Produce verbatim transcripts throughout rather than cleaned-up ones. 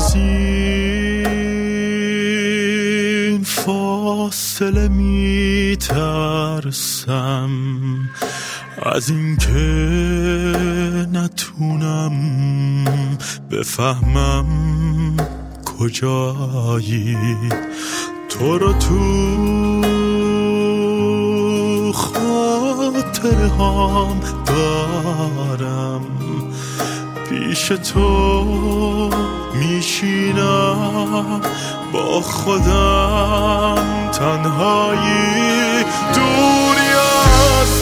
از این فاصله می ترسم، از این که نتونم بفهمم کجایی. تو رو تو خاطره هام دارم، پیش تو میشینم با خودم تنهایی. دوری از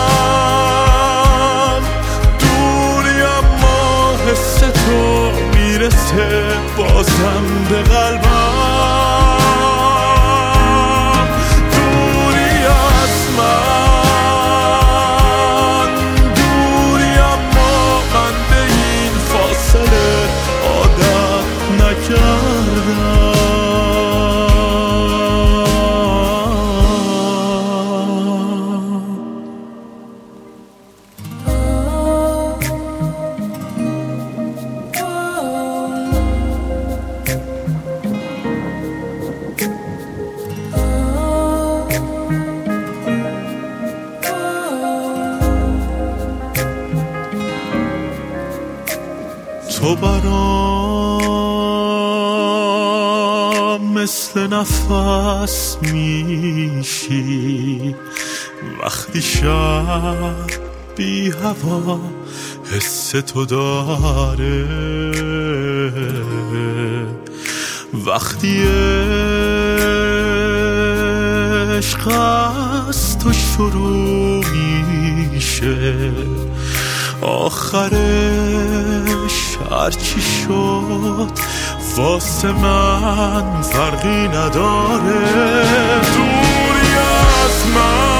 من دوری، اما حس تو میرسه بازم به قلبم. دوری از من دوری، اما من به این فاصله عادت نکردم. تو برام مثل نفس میشی، وقتی شب بی هوا حس تو داره، وقتی عشق از تو شروع میشه، آخرش هرچی شد واسه من فرقی نداره. دوری از من